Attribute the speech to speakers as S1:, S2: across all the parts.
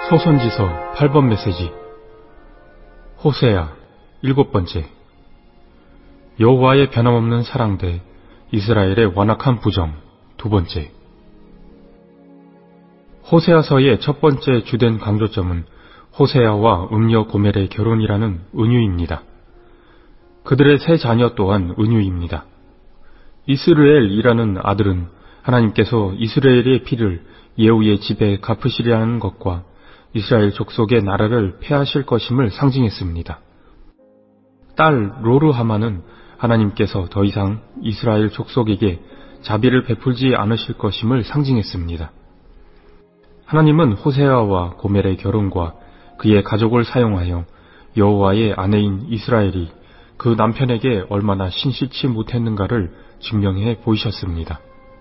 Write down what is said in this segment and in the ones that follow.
S1: 소선지서 8번 메시지. 호세아 7번째. 여호와의 변함없는 사랑 대 이스라엘의 완악한 부정 2번째. 호세아서의 첫 번째 주된 강조점은 호세아와 음녀 고멜의 결혼이라는 은유입니다. 그들의 세 자녀 또한 은유입니다. 이스르엘이라는 아들은 하나님께서 이스라엘의 피를 예후의 집에 갚으시리라는 것과 이스라엘 족속의 나라를 폐하실 것임을 상징했습니다. 딸 로르하마는 하나님께서 더 이상 이스라엘 족속에게 자비를 베풀지 않으실 것임을 상징했습니다. 하나님은 호세아와 고멜의 결혼과 그의 가족을 사용하여 여호와의 아내인 이스라엘이 그 남편에게 얼마나 신실치 못했는가를 증명해 보이셨습니다.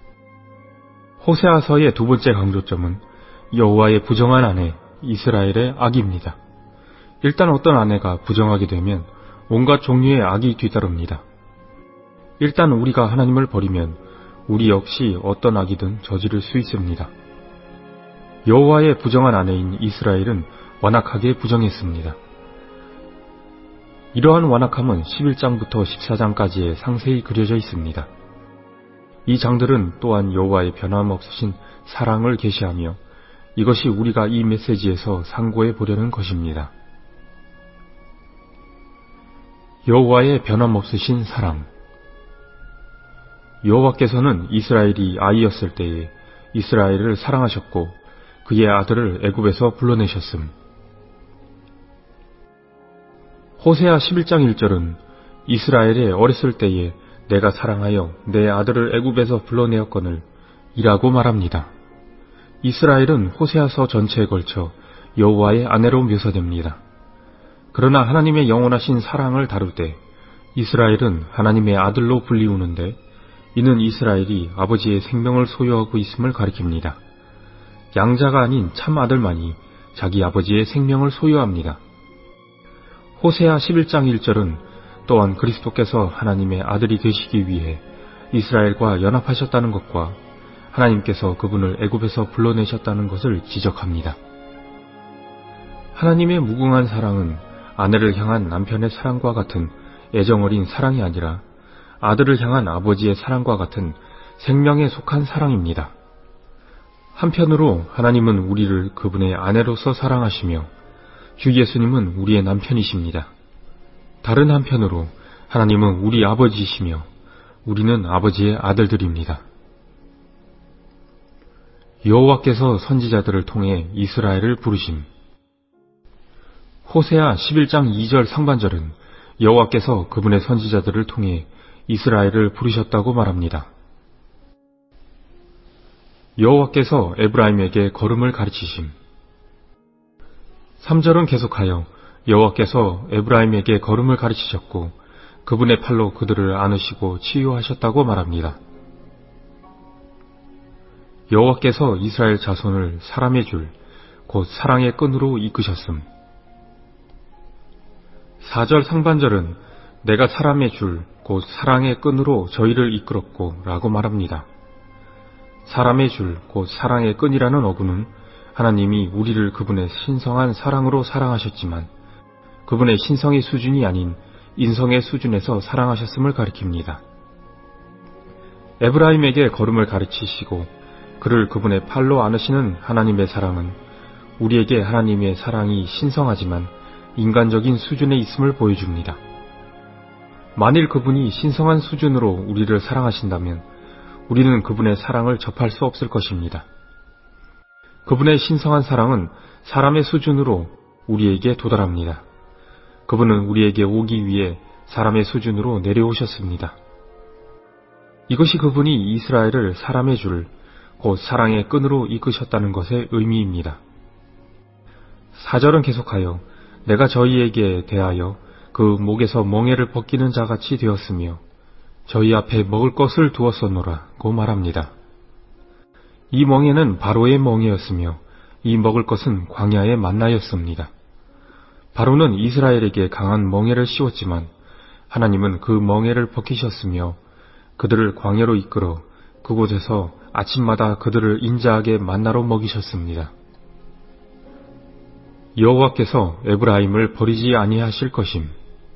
S1: 호세아서의 두 번째 강조점은 여호와의 부정한 아내 이스라엘의 악입니다. 일단 어떤 아내가 부정하게 되면 온갖 종류의 악이 뒤따릅니다. 일단 우리가 하나님을 버리면 우리 역시 어떤 악이든 저지를 수 있습니다. 여호와의 부정한 아내인 이스라엘은 완악하게 부정했습니다. 이러한 완악함은 11장부터 14장까지에 상세히 그려져 있습니다. 이 장들은 또한 여호와의 변함없으신 사랑을 계시하며 이것이 우리가 이 메시지에서 상고해 보려는 것입니다. 여호와의 변함없으신 사랑. 여호와께서는 이스라엘이 아이였을 때에 이스라엘을 사랑하셨고 그의 아들을 애굽에서 불러내셨음. 호세아 11장 1절은 이스라엘의 어렸을 때에 내가 사랑하여 내 아들을 애굽에서 불러내었거늘 이라고 말합니다. 이스라엘은 호세아서 전체에 걸쳐 여호와의 아내로 묘사됩니다. 그러나 하나님의 영원하신 사랑을 다룰 때 이스라엘은 하나님의 아들로 불리우는데 이는 이스라엘이 아버지의 생명을 소유하고 있음을 가리킵니다. 양자가 아닌 참 아들만이 자기 아버지의 생명을 소유합니다. 호세아 11장 1절은 또한 그리스도께서 하나님의 아들이 되시기 위해 이스라엘과 연합하셨다는 것과 하나님께서 그분을 애굽에서 불러내셨다는 것을 지적합니다. 하나님의 무궁한 사랑은 아내를 향한 남편의 사랑과 같은 애정어린 사랑이 아니라 아들을 향한 아버지의 사랑과 같은 생명에 속한 사랑입니다. 한편으로 하나님은 우리를 그분의 아내로서 사랑하시며 주 예수님은 우리의 남편이십니다. 다른 한편으로 하나님은 우리 아버지이시며 우리는 아버지의 아들들입니다. 여호와께서 선지자들을 통해 이스라엘을 부르심. 호세아 11장 2절 상반절은 여호와께서 그분의 선지자들을 통해 이스라엘을 부르셨다고 말합니다. 여호와께서 에브라임에게 걸음을 가르치심. 3절은 계속하여 여호와께서 에브라임에게 걸음을 가르치셨고 그분의 팔로 그들을 안으시고 치유하셨다고 말합니다. 여호와께서 이스라엘 자손을 사람의 줄, 곧 사랑의 끈으로 이끄셨음. 4절 상반절은 내가 사람의 줄, 곧 사랑의 끈으로 저희를 이끌었고 라고 말합니다. 사람의 줄, 곧 사랑의 끈이라는 어구는 하나님이 우리를 그분의 신성한 사랑으로 사랑하셨지만 그분의 신성의 수준이 아닌 인성의 수준에서 사랑하셨음을 가리킵니다. 에브라임에게 걸음을 가르치시고 그를 그분의 팔로 안으시는 하나님의 사랑은 우리에게 하나님의 사랑이 신성하지만 인간적인 수준에 있음을 보여줍니다. 만일 그분이 신성한 수준으로 우리를 사랑하신다면 우리는 그분의 사랑을 접할 수 없을 것입니다. 그분의 신성한 사랑은 사람의 수준으로 우리에게 도달합니다. 그분은 우리에게 오기 위해 사람의 수준으로 내려오셨습니다. 이것이 그분이 이스라엘을 사람의 줄, 곧 사랑의 끈으로 이끄셨다는 것의 의미입니다. 4절은 계속하여 내가 저희에게 대하여 그 목에서 멍에를 벗기는 자같이 되었으며 저희 앞에 먹을 것을 두었었노라고 말합니다. 이 멍에는 바로의 멍에였으며 이 먹을 것은 광야의 만나였습니다. 바로는 이스라엘에게 강한 멍에를 씌웠지만 하나님은 그 멍에를 벗기셨으며 그들을 광야로 이끌어 그곳에서 아침마다 그들을 인자하게 만나로 먹이셨습니다. 여호와께서 에브라임을 버리지 아니하실 것임.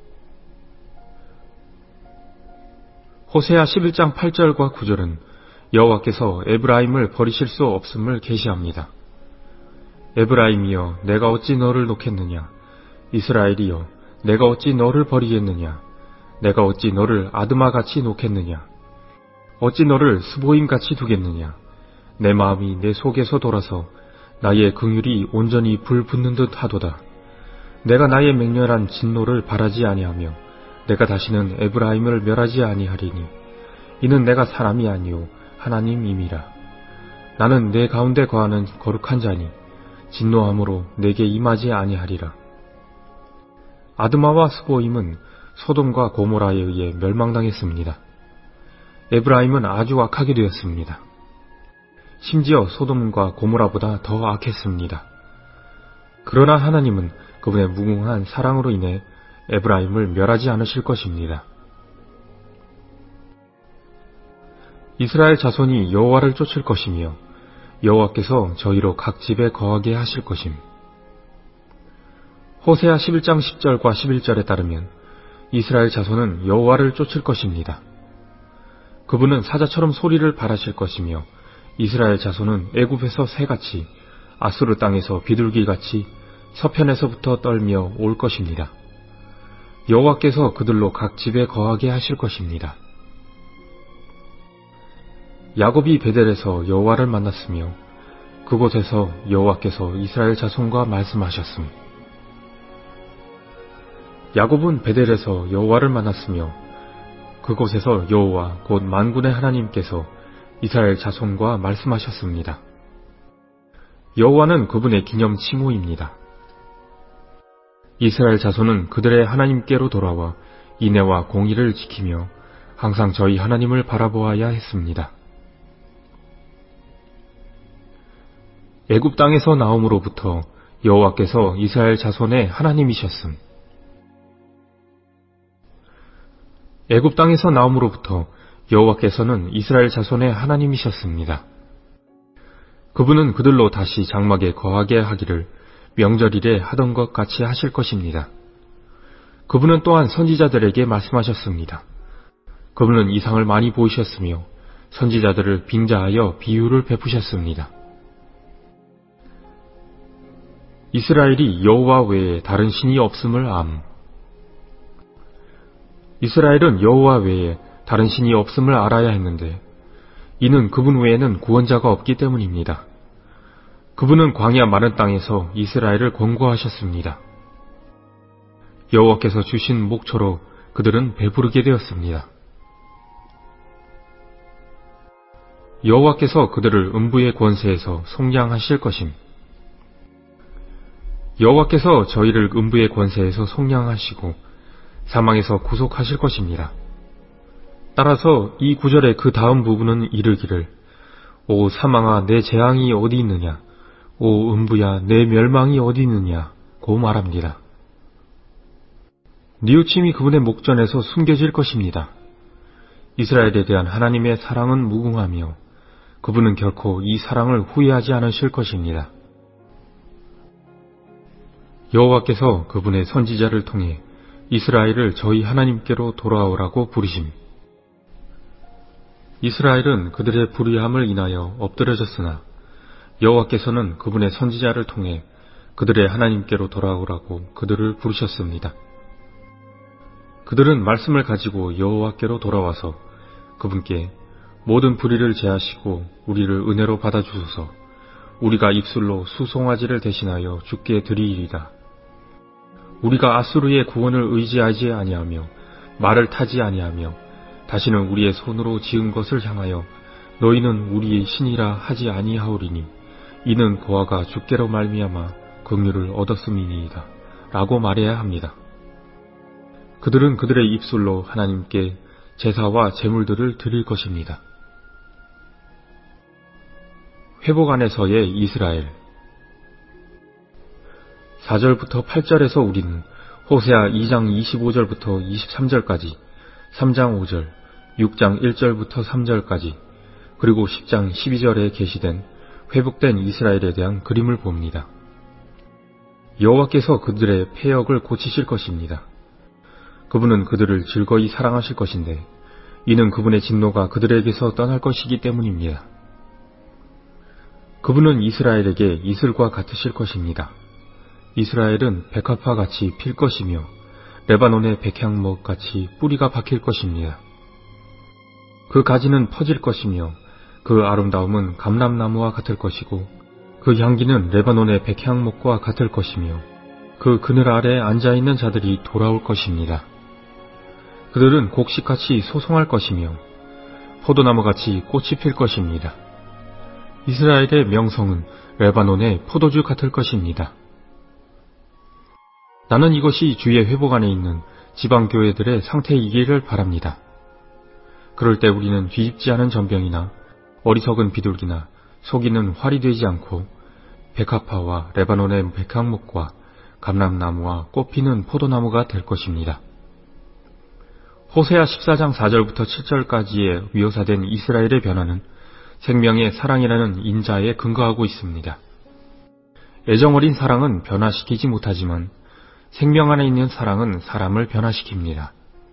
S1: 호세아 11장 8절과 9절은 여호와께서 에브라임을 버리실 수 없음을 계시합니다. 에브라임이여 내가 어찌 너를 놓겠느냐. 이스라엘이여 내가 어찌 너를 버리겠느냐. 내가 어찌 너를 아드마같이 놓겠느냐. 어찌 너를 스보임같이 두겠느냐. 내 마음이 내 속에서 돌아서 나의 긍휼이 온전히 불 붙는 듯 하도다. 내가 나의 맹렬한 진노를 바라지 아니하며 내가 다시는 에브라임을 멸하지 아니하리니 이는 내가 사람이 아니요 하나님임이라. 나는 내 가운데 거하는 거룩한 자니 진노함으로 내게 임하지 아니하리라. 아드마와 스보임은 소돔과 고모라에 의해 멸망당했습니다. 에브라임은 아주 악하게 되었습니다. 심지어 소돔과 고모라보다 더 악했습니다. 그러나 하나님은 그분의 무궁한 사랑으로 인해 에브라임을 멸하지 않으실 것입니다. 이스라엘 자손이 여호와를 쫓을 것이며 여호와께서 저희로 각 집에 거하게 하실 것임. 호세아 11장 10절과 11절에 따르면 이스라엘 자손은 여호와를 쫓을 것입니다. 그분은 사자처럼 소리를 발하실 것이며 이스라엘 자손은 애굽에서 새같이 아수르 땅에서 비둘기같이 서편에서부터 떨며 올 것입니다. 여호와께서 그들로 각 집에 거하게 하실 것입니다. 야곱이 베델에서 여호와를 만났으며 그곳에서 여호와께서 이스라엘 자손과 말씀하셨음. 야곱은 베델에서 여호와를 만났으며 그곳에서 여호와 곧 만군의 하나님께서 이스라엘 자손과 말씀하셨습니다. 여호와는 그분의 기념 칭호입니다. 이스라엘 자손은 그들의 하나님께로 돌아와 인애와 공의를 지키며 항상 저희 하나님을 바라보아야 했습니다. 애굽 땅에서 나옴으로부터 여호와께서 이스라엘 자손의 하나님이셨음. 애굽 땅에서 나옴으로부터 여호와께서는 이스라엘 자손의 하나님이셨습니다. 그분은 그들로 다시 장막에 거하게 하기를 명절일에 하던 것 같이 하실 것입니다. 그분은 또한 선지자들에게 말씀하셨습니다. 그분은 이상을 많이 보이셨으며 선지자들을 빙자하여 비유를 베푸셨습니다. 이스라엘이 여호와 외에 다른 신이 없음을 암. 이스라엘은 여호와 외에 다른 신이 없음을 알아야 했는데 이는 그분 외에는 구원자가 없기 때문입니다. 그분은 광야 마른 땅에서 이스라엘을 권고하셨습니다. 여호와께서 주신 목초로 그들은 배부르게 되었습니다. 여호와께서 그들을 음부의 권세에서 속량하실 것임. 여호와께서 저희를 음부의 권세에서 속량하시고 사망에서 구속하실 것입니다. 따라서 이 구절의 그 다음 부분은 이르기를 오 사망아 내 재앙이 어디 있느냐 오 음부야 내 멸망이 어디 있느냐 고 말합니다. 뉘우침이 그분의 목전에서 숨겨질 것입니다. 이스라엘에 대한 하나님의 사랑은 무궁하며 그분은 결코 이 사랑을 후회하지 않으실 것입니다. 여호와께서 그분의 선지자를 통해 이스라엘을 저희 하나님께로 돌아오라고 부르심. 이스라엘은 그들의 불의함을 인하여 엎드려졌으나 여호와께서는 그분의 선지자를 통해 그들의 하나님께로 돌아오라고 그들을 부르셨습니다. 그들은 말씀을 가지고 여호와께로 돌아와서 그분께 모든 불의를 제하시고 우리를 은혜로 받아주소서. 우리가 입술로 수송아지를 대신하여 주께 드리이리다. 우리가 아수르의 구원을 의지하지 아니하며 말을 타지 아니하며 다시는 우리의 손으로 지은 것을 향하여 너희는 우리의 신이라 하지 아니하오리니 이는 그와가 주께로 말미암아 긍휼을 얻었음이니이다. 라고 말해야 합니다. 그들은 그들의 입술로 하나님께 제사와 제물들을 드릴 것입니다. 회복 안에서의 이스라엘 4절부터 8절에서 우리는 호세아 2장 25절부터 23절까지, 3장 5절, 6장 1절부터 3절까지, 그리고 10장 12절에 게시된 회복된 이스라엘에 대한 그림을 봅니다. 여호와께서 그들의 패역을 고치실 것입니다. 그분은 그들을 즐거이 사랑하실 것인데 이는 그분의 진노가 그들에게서 떠날 것이기 때문입니다. 그분은 이스라엘에게 이슬과 같으실 것입니다. 이스라엘은 백합화 같이 필 것이며 레바논의 백향목 같이 뿌리가 박힐 것입니다. 그 가지는 퍼질 것이며 그 아름다움은 감람나무와 같을 것이고 그 향기는 레바논의 백향목과 같을 것이며 그 그늘 아래 앉아있는 자들이 돌아올 것입니다. 그들은 곡식같이 소송할 것이며 포도나무같이 꽃이 필 것입니다. 이스라엘의 명성은 레바논의 포도주 같을 것입니다. 나는 이것이 주의 회복 안에 있는 지방교회들의 상태이기를 바랍니다. 그럴 때 우리는 뒤집지 않은 전병이나 어리석은 비둘기나 속이는 활이 되지 않고 백합화와 레바논의 백향목과 감람나무와 꽃피는 포도나무가 될 것입니다. 호세아 14장 4절부터 7절까지의 묘사된 이스라엘의 변화는 생명의 사랑이라는 인자에 근거하고 있습니다. 애정어린 사랑은 변화시키지 못하지만 생명 안에 있는 사랑은 사람을 변화시킵니다.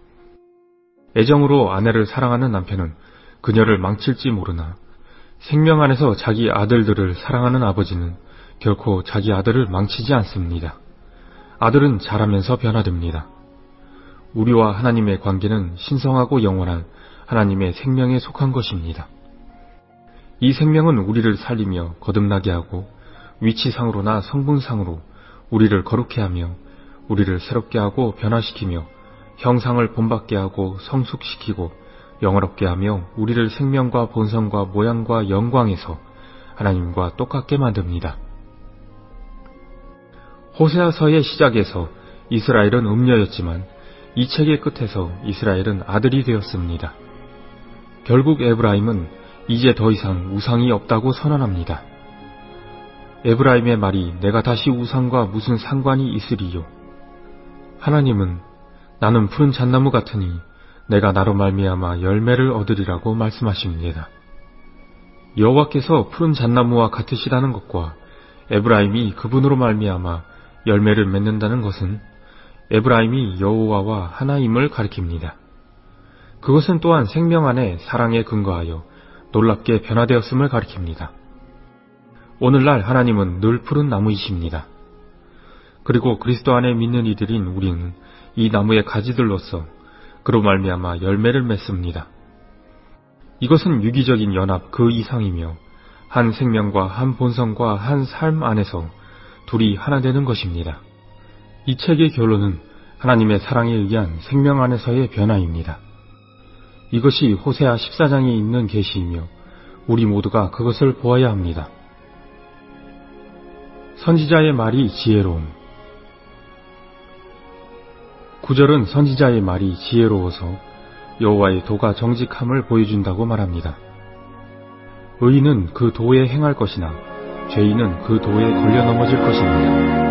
S1: 애정으로 아내를 사랑하는 남편은 그녀를 망칠지 모르나 생명 안에서 자기 아들들을 사랑하는 아버지는 결코 자기 아들을 망치지 않습니다. 아들은 자라면서 변화됩니다. 우리와 하나님의 관계는 신성하고 영원한 하나님의 생명에 속한 것입니다. 이 생명은 우리를 살리며 거듭나게 하고 위치상으로나 성분상으로 우리를 거룩해 하며 우리를 새롭게 하고 변화시키며 형상을 본받게 하고 성숙시키고 영화롭게 하며 우리를 생명과 본성과 모양과 영광에서 하나님과 똑같게 만듭니다. 호세아서의 시작에서 이스라엘은 음녀였지만 이 책의 끝에서 이스라엘은 아들이 되었습니다. 결국 에브라임은 이제 더 이상 우상이 없다고 선언합니다. 에브라임의 말이 내가 다시 우상과 무슨 상관이 있으리요. 하나님은 나는 푸른 잣나무 같으니 내가 나로 말미암아 열매를 얻으리라고 말씀하십니다. 여호와께서 푸른 잣나무와 같으시다는 것과 에브라임이 그분으로 말미암아 열매를 맺는다는 것은 에브라임이 여호와와 하나임을 가리킵니다. 그것은 또한 생명 안에 사랑에 근거하여 놀랍게 변화되었음을 가리킵니다. 오늘날 하나님은 늘 푸른 나무이십니다. 그리고 그리스도 안에 믿는 이들인 우리는 이 나무의 가지들로서 그로 말미암아 열매를 맺습니다. 이것은 유기적인 연합 그 이상이며 한 생명과 한 본성과 한 삶 안에서 둘이 하나 되는 것입니다. 이 책의 결론은 하나님의 사랑에 의한 생명 안에서의 변화입니다. 이것이 호세아 14장에 있는 계시이며 우리 모두가 그것을 보아야 합니다. 선지자의 말이 지혜로움. 9절은 선지자의 말이 지혜로워서 여호와의 도가 정직함을 보여준다고 말합니다. 의인은 그 도에 행할 것이나 죄인은 그 도에 걸려 넘어질 것입니다.